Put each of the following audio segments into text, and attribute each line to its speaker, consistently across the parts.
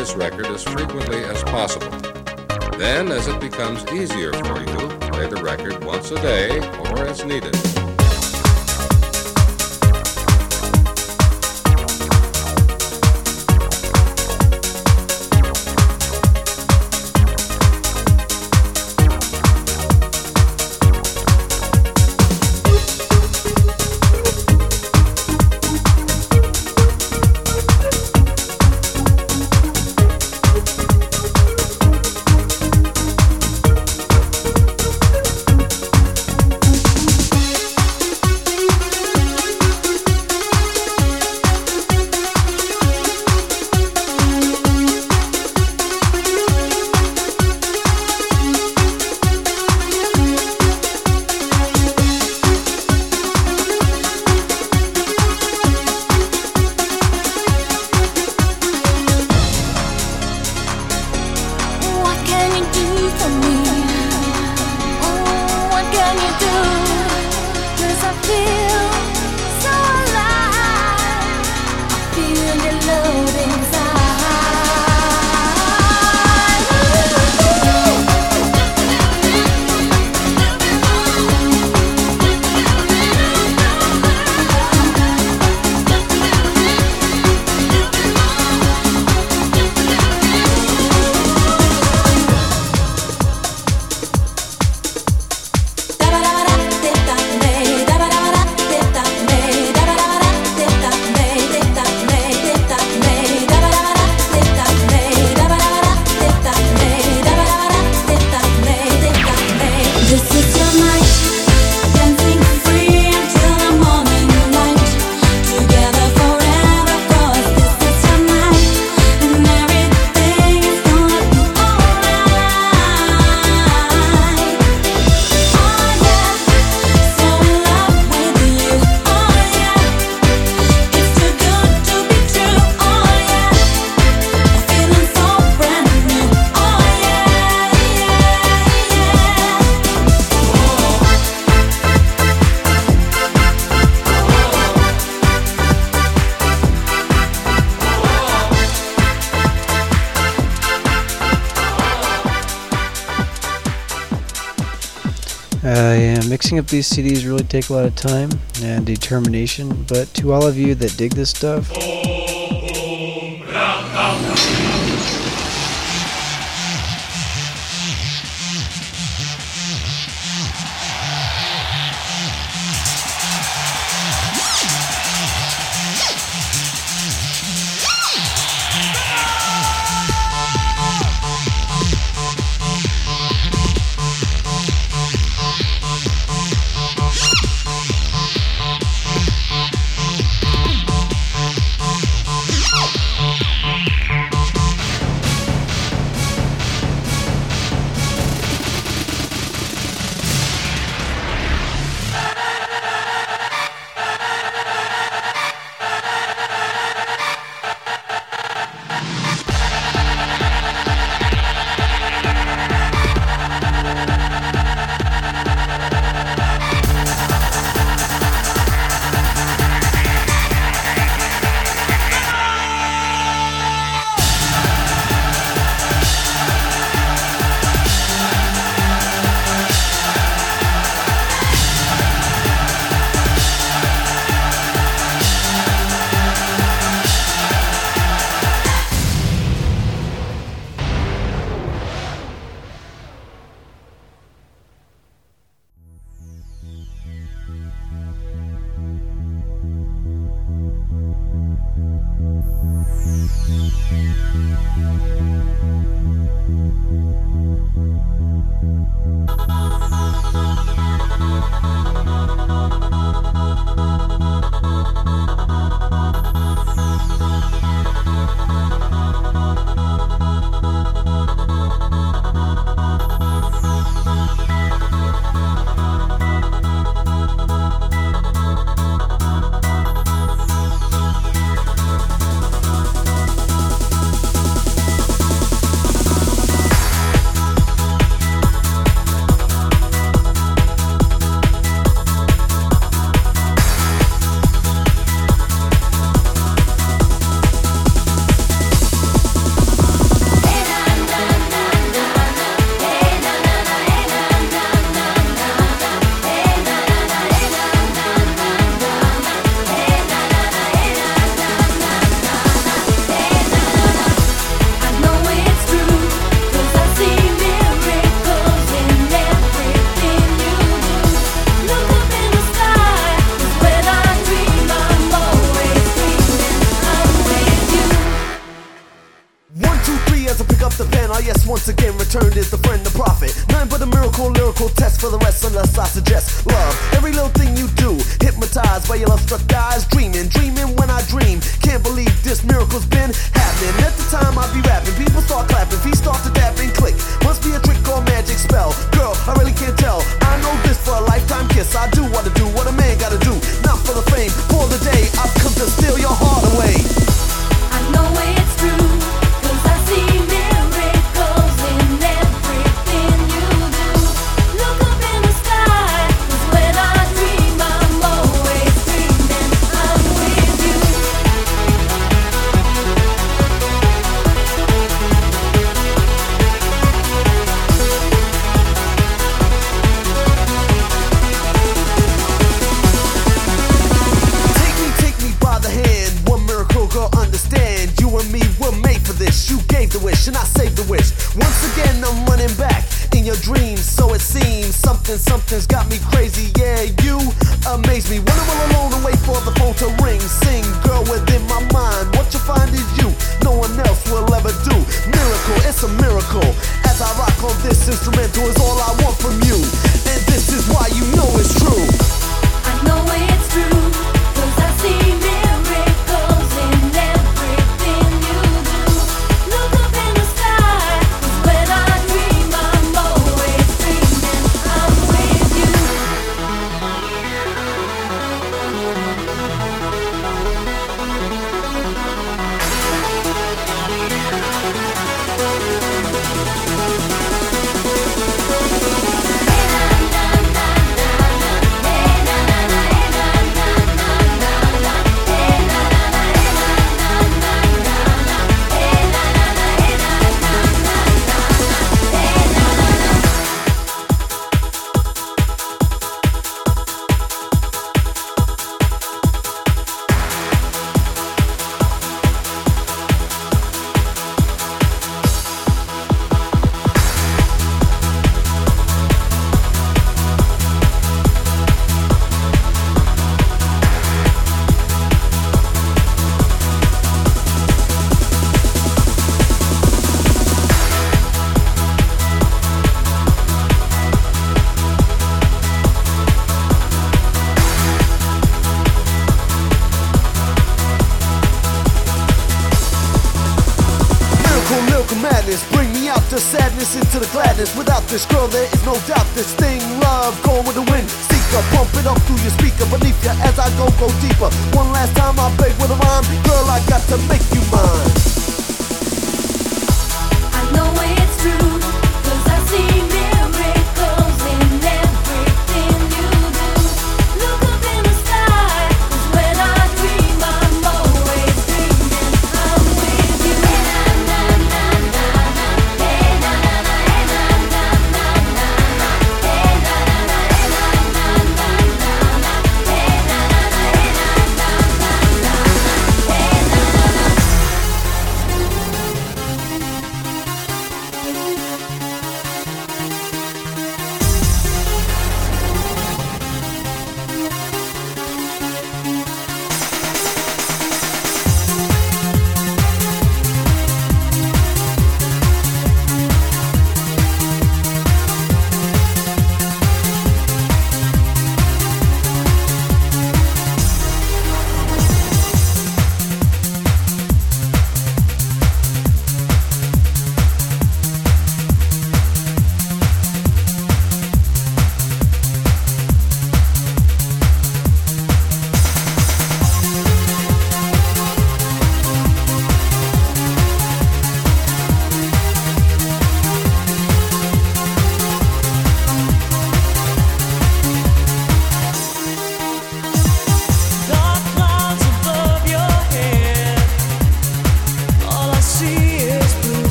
Speaker 1: this record as frequently as possible. Then, as it becomes easier for you, play the record once a day or as needed.
Speaker 2: Mixing up these CDs really take a lot of time and determination, but to all of you that dig this stuff,
Speaker 3: yes, once again returned is the friend, the prophet. None but a miracle, lyrical test for the rest, unless I suggest love. Every little thing you do, hypnotized by your love-struck eyes, dreaming, dreaming when I dream. Can't believe this miracle's been happening. At the time I be rapping, people start clapping, feet start to dab and click. Must be a trick or magic spell. Girl, I really can't tell. I know this for a lifetime kiss. I do what a man gotta do. Not for the fame, for the day I've come to steal your heart away.
Speaker 4: I know it's true, 'cause I see miracles in everything you do. Look up in the sky, 'cause when I dream, I'm always dreaming I'm with you.
Speaker 3: Take me by the hand. One miracle, girl, understand. You and me were made for this. You gave the wish and I saved the wish. Once again, I'm running back in your dreams. So it seems something's got me crazy. Yeah, you amaze me. When I'm all alone and wait for the phone to ring. Sing, girl, within my mind. What you find is you. No one else will ever do. Miracle, it's a miracle. As I rock on this instrumental is all I want from you. And this is why you know it's true.
Speaker 4: I know it's true, 'cause I see miracles in everything you do. Look up in the sky, 'cause when I dream, I'm always dreaming I'm with you.
Speaker 3: Lyrical madness, bring me out the sadness into the gladness. Without this girl, there is no doubt this thing, love, going with the wind. Seeker, pump it up through your speaker beneath you as I go deeper. One last time I beg with a rhyme, girl, I got to make you mine.
Speaker 4: I know it's true, 'cause I see miracles in everything you do. Look up in the sky, 'cause when I dream, I'm always dreaming I'm with you.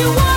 Speaker 4: you want.